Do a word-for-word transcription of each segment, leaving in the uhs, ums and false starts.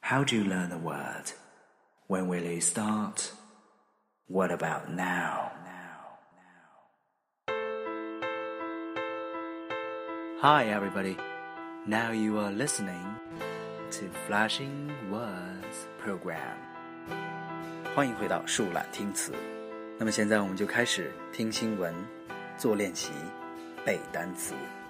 How do you learn a word? When will you start? What about now? Hi everybody, now you are listening to Flashing Words Program. 欢迎回到树懒听词。那么现在我们就开始听新闻、做练习、背单词。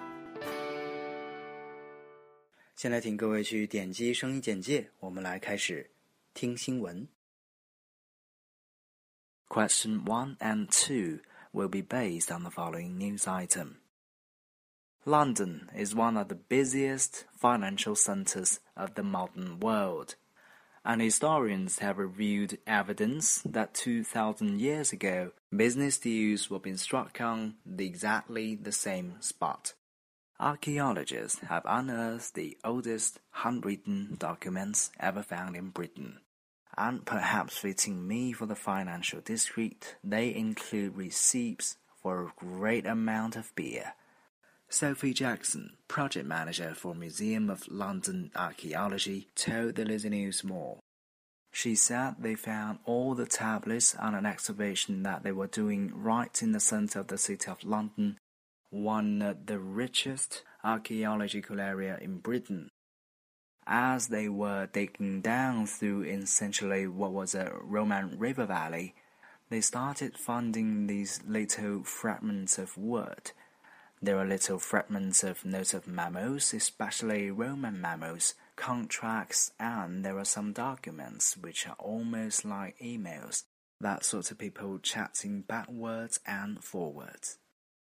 先来请各位去点击声音简介，我们来开始听新闻。Question one and two will be based on the following news item. London is one of the busiest financial centers of the modern world, and historians have reviewed evidence that two thousand years ago, business deals were being struck on the exactly the same spot. Archaeologists have unearthed the oldest handwritten documents ever found in Britain, and perhaps fitting me for the financial district, they include receipts for a great amount of beer. Sophie Jackson, project manager for Museum of London Archaeology, told the Lizzie News more. She said they found all the tablets on an excavation that they were doing right in the centre of the city of London, one of the richest archaeological area in Britain. As they were digging down through essentially what was a Roman river valley, they started finding these little fragments of wood. There are little fragments of notes of mammals, especially Roman mammals, contracts, and there are some documents which are almost like emails, that sort of people chatting backwards and forwards.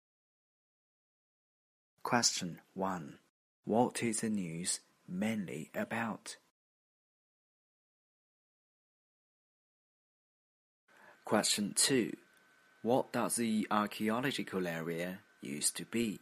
Question one. What is the news mainly about? Question two. What does the archaeological area used to be?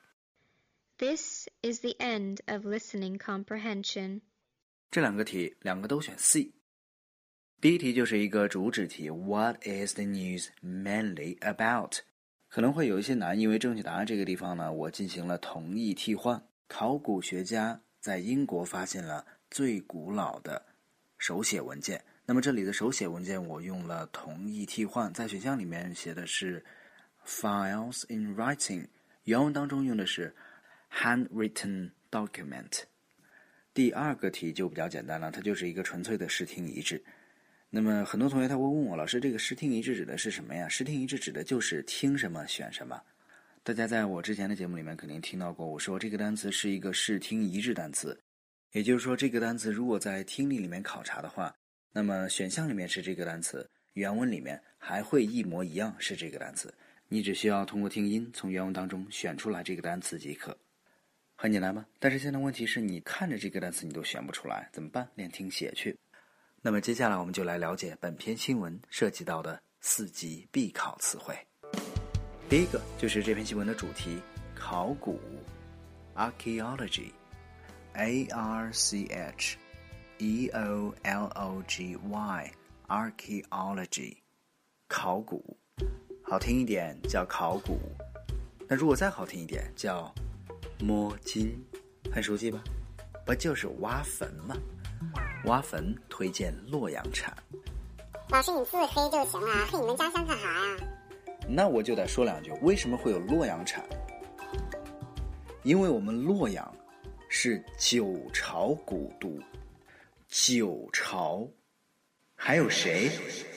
This is the end of listening comprehension. 这两个题，两个都选 C。第一题就是一个主旨题 What is the news mainly about? 可能会有一些难，因为正确答案这个地方呢，我进行了同义替换。考古学家在英国发现了最古老的手写文件，那么这里的手写文件我用了同义替换，在选项里面写的是 files in writing， 原文当中用的是 handwritten document。 第二个题就比较简单了，它就是一个纯粹的视听一致。那么很多同学他会问我，老师这个视听一致指的是什么呀？视听一致指的就是听什么选什么。大家在我之前的节目里面肯定听到过，我说这个单词是一个视听一致单词，也就是说这个单词如果在听力里面考察的话，那么选项里面是这个单词，原文里面还会一模一样是这个单词，你只需要通过听音从原文当中选出来这个单词即可。很简单吧？但是现在问题是你看着这个单词你都选不出来，怎么办？练听写去。那么接下来我们就来了解本篇新闻涉及到的四级必考词汇。第一个就是这篇新闻的主题，考古 Archaeology A R C H E O L O G Y Archaeology 考古，好听一点叫考古，那如果再好听一点叫摸金，很熟悉吧？不就是挖坟吗？挖坟推荐洛阳铲。 老师你自黑就行了，黑你们家乡干啥呀？ 那我就得说两句，为什么会有洛阳铲？因为我们洛阳是九朝古都，九朝还有谁？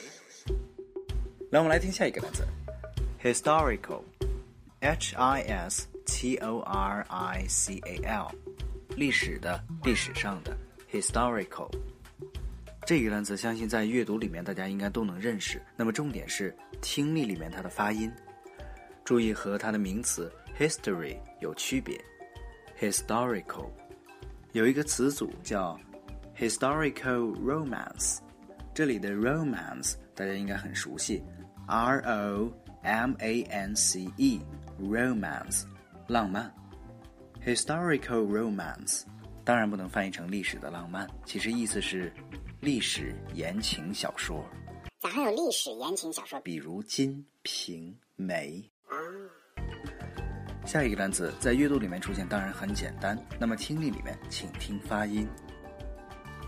来我们来听下一个单词 Historical H I S T O R I C A L 历史的，历史上的Historical 这个单词相信在阅读里面大家应该都能认识，那么重点是听力里面它的发音，注意和它的名词 history 有区别。 Historical 有一个词组叫 historical romance， 这里的 romance 大家应该很熟悉 R O M A N C E romance 浪漫。 Historical romance当然不能翻译成历史的浪漫，其实意思是历史言情小说。 咋还有历史言情小说？ 比如《金瓶梅》 啊。 下一个单词在阅读里面出现当然很简单，那么听力里面请听发音。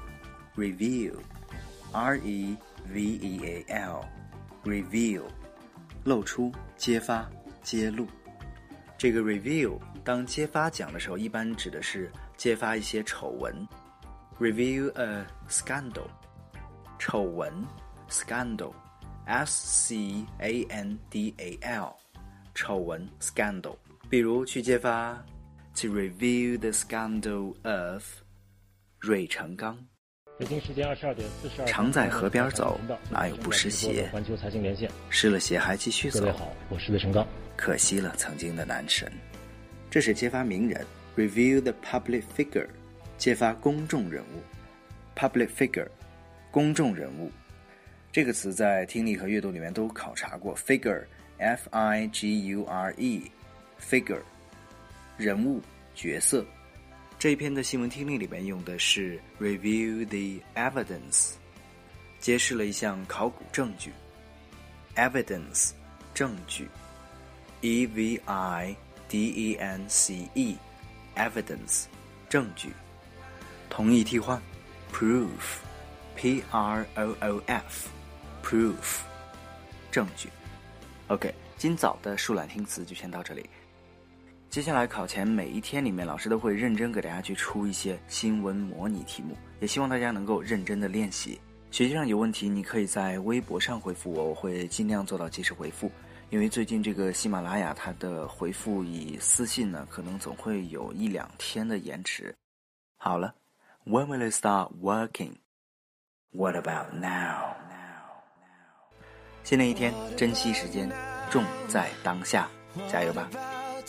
reveal，R E V E A L，reveal， 露出、揭发、揭露。这个 reveal 当揭发讲的时候，一般指的是揭发一些丑闻。Reveal a scandal， 丑闻 scandal，S C A N D A L， 丑闻 scandal。比如去揭发 to reveal the scandal of 芮成钢。 北京时间二十二点四十二分， 常在河边走，哪有不湿鞋？ 环球财经连线， 湿了鞋还继续走。 各位好，我是芮成钢。 可惜了曾经的男神。这是揭发名人 ，reveal the public figure， 揭发公众人物 ，public figure， 公众人物。这个词在听力和阅读里面都考察过 ，figure，F I G U R E，figure， 人物、角色。这一篇的新闻听力里面用的是 review the evidence， 揭示了一项考古证据 ，evidence， 证据 ，E V I D E N C E，evidence， 证据。同义替换 proof，P R O O F，proof， 证据。OK， 今早的数懒听词就先到这里。接下来考前每一天里面，老师都会认真给大家去出一些新闻模拟题目，也希望大家能够认真的练习。学习上有问题，你可以在微博上回复我，我会尽量做到及时回复。因为最近这个喜马拉雅它的回复以私信呢，可能总会有一两天的延迟。好了 ，When will it start working? What about now? 新的一天，珍惜时间，重在当下，加油吧！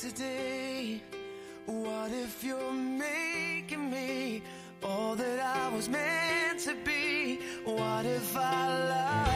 What if you're making me all that I was meant to be? What if I love